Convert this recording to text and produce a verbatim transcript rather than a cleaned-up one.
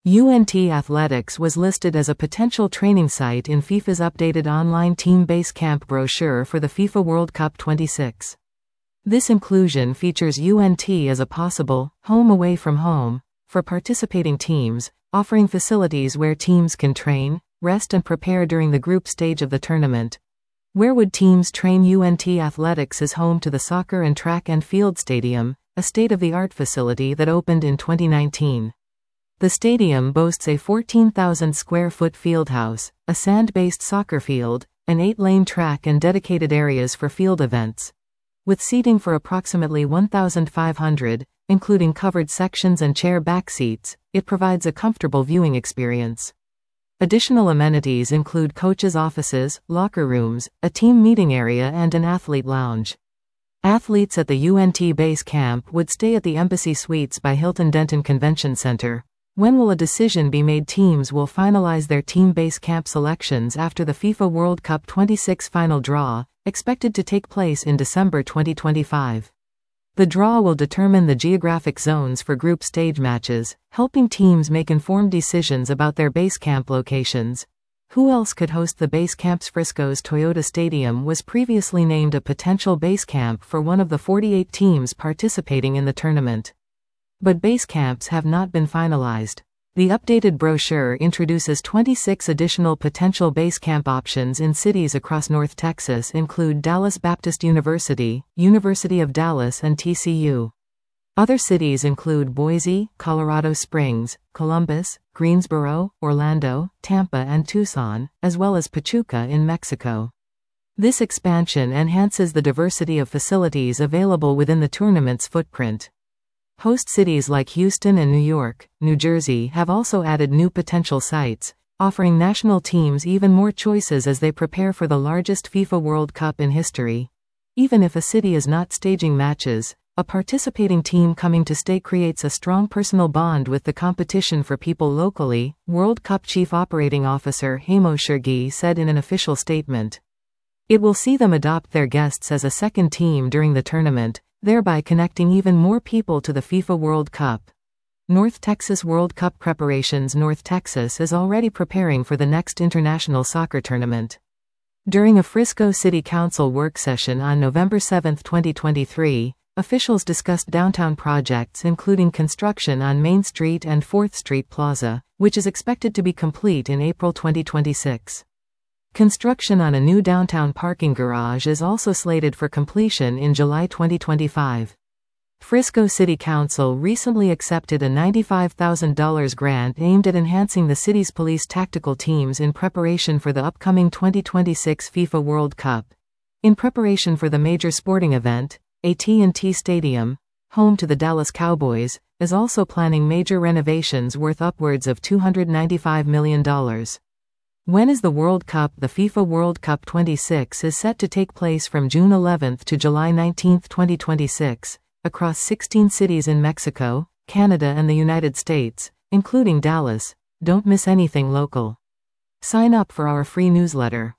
U N T Athletics was listed as a potential training site in FIFA's updated online team base camp brochure for the FIFA World Cup twenty-six. This inclusion features U N T as a possible home away from home for participating teams, offering facilities where teams can train, rest and prepare during the group stage of the tournament. Where would teams train? U N T Athletics is home to the Soccer and Track and Field Stadium, a state-of-the-art facility that opened in twenty nineteen. The stadium boasts a fourteen thousand square foot fieldhouse, a sand-based soccer field, an eight-lane track and dedicated areas for field events. With seating for approximately one thousand five hundred, including covered sections and chair back seats, it provides a comfortable viewing experience. Additional amenities include coaches' offices, locker rooms, a team meeting area and an athlete lounge. Athletes at the U N T base camp would stay at the Embassy Suites by Hilton Denton Convention Center. When will a decision be made? Teams will finalize their team base camp selections after the FIFA World Cup twenty-six final draw, expected to take place in December twenty twenty-five. The draw will determine the geographic zones for group stage matches, helping teams make informed decisions about their base camp locations. Who else could host the base camps? Frisco's Toyota Stadium was previously named a potential base camp for one of the forty-eight teams participating in the tournament. But base camps have not been finalized. The updated brochure introduces twenty-six additional potential base camp options in cities across North Texas, include Dallas Baptist University, University of Dallas and T C U. Other cities include Boise, Colorado Springs, Columbus, Greensboro, Orlando, Tampa and Tucson, as well as Pachuca in Mexico. This expansion enhances the diversity of facilities available within the tournament's footprint. Host cities like Houston and New York, New Jersey have also added new potential sites, offering national teams even more choices as they prepare for the largest FIFA World Cup in history. Even if a city is not staging matches, a participating team coming to stay creates a strong personal bond with the competition for people locally, World Cup Chief Operating Officer Hemo Shergi said in an official statement. It will see them adopt their guests as a second team during the tournament, thereby connecting even more people to the FIFA World Cup. North Texas World Cup preparations. North Texas is already preparing for the next international soccer tournament. During a Frisco City Council work session on November seventh twenty twenty-three, officials discussed downtown projects including construction on Main Street and fourth Street Plaza, which is expected to be complete in April twenty twenty-six. Construction on a new downtown parking garage is also slated for completion in July twenty twenty-five. Frisco City Council recently accepted a ninety-five thousand dollars grant aimed at enhancing the city's police tactical teams in preparation for the upcoming twenty twenty-six FIFA World Cup. In preparation for the major sporting event, A T and T Stadium, home to the Dallas Cowboys, is also planning major renovations worth upwards of two hundred ninety-five million dollars. When is the World Cup? The FIFA World Cup twenty-six is set to take place from June eleventh to July nineteenth twenty twenty-six, across sixteen cities in Mexico, Canada and the United States, including Dallas. Don't miss anything local. Sign up for our free newsletter.